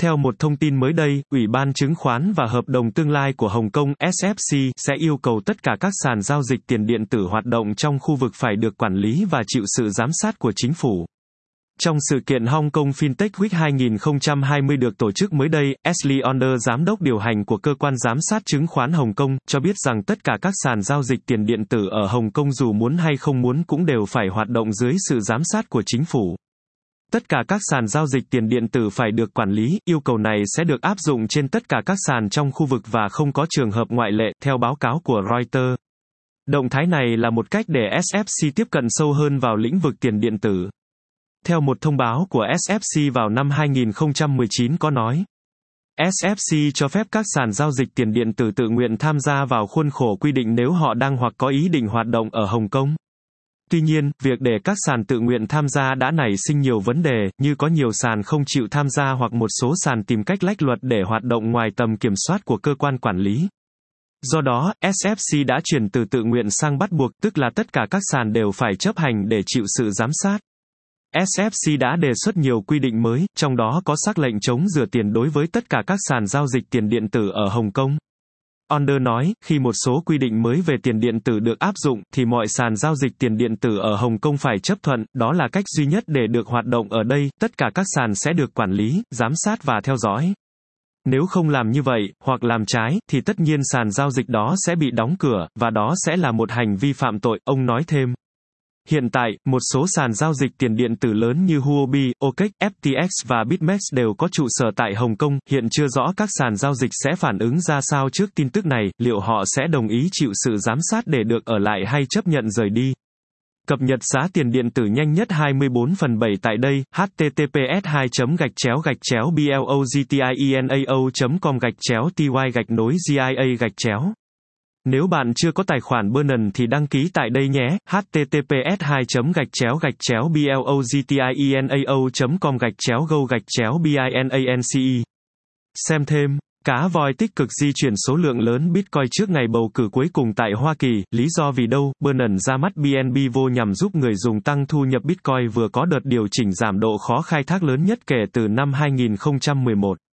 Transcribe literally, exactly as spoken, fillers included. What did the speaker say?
Theo một thông tin mới đây, Ủy ban Chứng khoán và Hợp đồng Tương lai của Hồng Kông S F C sẽ yêu cầu tất cả các sàn giao dịch tiền điện tử hoạt động trong khu vực phải được quản lý và chịu sự giám sát của chính phủ. Trong sự kiện Hong Kong Fintech Week hai không hai không được tổ chức mới đây, Ashley Onder, giám đốc điều hành của cơ quan giám sát chứng khoán Hồng Kông, cho biết rằng tất cả các sàn giao dịch tiền điện tử ở Hồng Kông dù muốn hay không muốn cũng đều phải hoạt động dưới sự giám sát của chính phủ. Tất cả các sàn giao dịch tiền điện tử phải được quản lý, yêu cầu này sẽ được áp dụng trên tất cả các sàn trong khu vực và không có trường hợp ngoại lệ, theo báo cáo của Reuters. Động thái này là một cách để S F C tiếp cận sâu hơn vào lĩnh vực tiền điện tử. Theo một thông báo của S F C vào năm hai không một chín có nói, S F C cho phép các sàn giao dịch tiền điện tử tự nguyện tham gia vào khuôn khổ quy định nếu họ đang hoặc có ý định hoạt động ở Hồng Kông. Tuy nhiên, việc để các sàn tự nguyện tham gia đã nảy sinh nhiều vấn đề, như có nhiều sàn không chịu tham gia hoặc một số sàn tìm cách lách luật để hoạt động ngoài tầm kiểm soát của cơ quan quản lý. Do đó, S F C đã chuyển từ tự nguyện sang bắt buộc, tức là tất cả các sàn đều phải chấp hành để chịu sự giám sát. S F C đã đề xuất nhiều quy định mới, trong đó có sắc lệnh chống rửa tiền đối với tất cả các sàn giao dịch tiền điện tử ở Hồng Kông. Onder nói, khi một số quy định mới về tiền điện tử được áp dụng, thì mọi sàn giao dịch tiền điện tử ở Hồng Kông phải chấp thuận, đó là cách duy nhất để được hoạt động ở đây, tất cả các sàn sẽ được quản lý, giám sát và theo dõi. Nếu không làm như vậy, hoặc làm trái, thì tất nhiên sàn giao dịch đó sẽ bị đóng cửa, và đó sẽ là một hành vi phạm tội, ông nói thêm. Hiện tại, một số sàn giao dịch tiền điện tử lớn như Huobi, O K E X, F T X và BitMEX đều có trụ sở tại Hồng Kông, hiện chưa rõ các sàn giao dịch sẽ phản ứng ra sao trước tin tức này, liệu họ sẽ đồng ý chịu sự giám sát để được ở lại hay chấp nhận rời đi. Cập nhật giá tiền điện tử nhanh nhất hai mươi bốn phần bảy tại đây, h t t p s hai gạch chéo gạch chéo blogtienao chấm com gạch chéo ty gạch nối gia gạch chéo. Nếu bạn chưa có tài khoản Binance thì đăng ký tại đây nhé, h t t p s hai gạch chéo gạch chéo blogtienao chấm com gạch chéo go gạch chéo binance. Xem thêm, cá voi tích cực di chuyển số lượng lớn Bitcoin trước ngày bầu cử cuối cùng tại Hoa Kỳ, lý do vì đâu? Binance ra mắt B N B vô nhằm giúp người dùng tăng thu nhập Bitcoin vừa có đợt điều chỉnh giảm độ khó khai thác lớn nhất kể từ năm hai không một một.